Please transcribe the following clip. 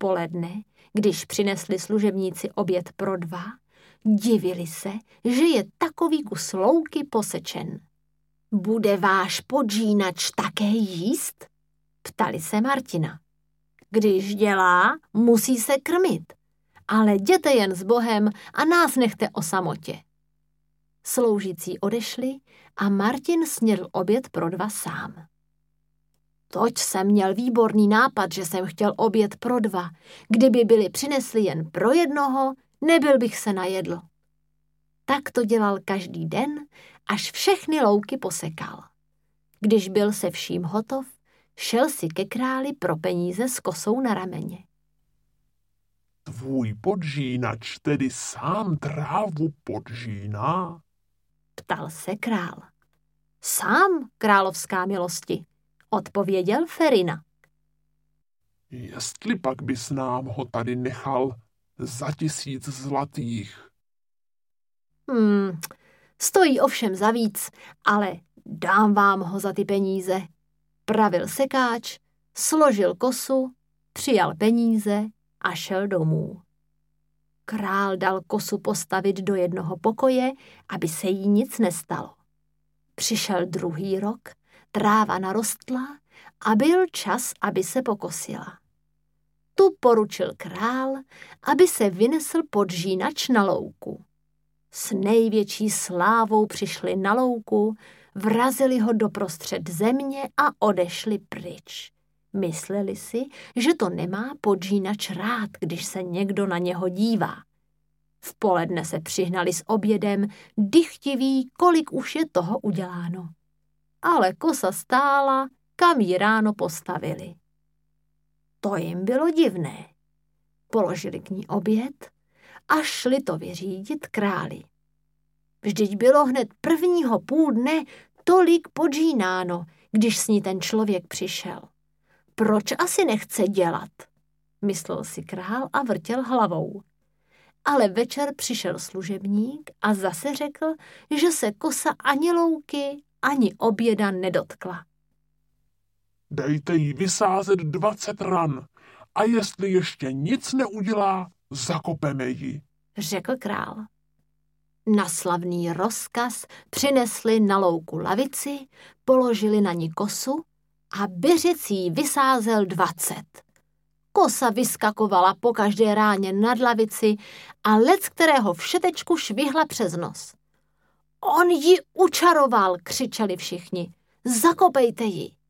poledne, když přinesli služebníci oběd pro 2, divili se, že je takový kus louky posečen. Bude váš podžínač také jíst? Ptali se Martina. Když dělá, musí se krmit, ale jděte jen s Bohem a nás nechte o samotě. Sloužící odešli a Martin snědl oběd pro 2 sám. Toť jsem měl výborný nápad, že jsem chtěl oběd pro 2. Kdyby byli přinesli jen pro 1, nebyl bych se najedl. Tak to dělal každý den, až všechny louky posekal. Když byl se vším hotov, šel si ke králi pro peníze s kosou na rameně. Tvůj podžínač tedy sám trávu podžíná? Ptal se král. Sám, královská milosti, odpověděl Ferina. Jestli pak bys nám ho tady nechal za 1000 zlatých. Stojí ovšem za víc, ale dám vám ho za ty peníze. Pravil sekáč, složil kosu, přijal peníze a šel domů. Král dal kosu postavit do jednoho pokoje, aby se jí nic nestalo. Přišel druhý rok, tráva narostla a byl čas, aby se pokosila. Tu poručil král, aby se vynesl podžínač na louku. S největší slávou přišli na louku, vrazili ho doprostřed země a odešli pryč. Mysleli si, že to nemá podžínač rád, když se někdo na něho dívá. V poledne se přihnali s obědem, dychtiví, kolik už je toho uděláno. Ale kosa stála, kam ji ráno postavili. To jim bylo divné. Položili k ní oběd a šli to vyřídit králi. Vždyť bylo hned prvního půl dne tolik podžínáno, když s ní ten člověk přišel. Proč asi nechce dělat? Myslel si král a vrtěl hlavou. Ale večer přišel služebník a zase řekl, že se kosa ani louky, ani oběda nedotkla. Dejte jí vysázet 20 ran a jestli ještě nic neudělá, zakopeme ji, řekl král. Na slavný rozkaz přinesli na louku lavici, položili na ní kosu a Byřic jí vysázel 20. Kosa vyskakovala po každé ráně nad lavici a lec kterého všetečku švihla přes nos. On ji učaroval, křičeli všichni. Zakopejte ji.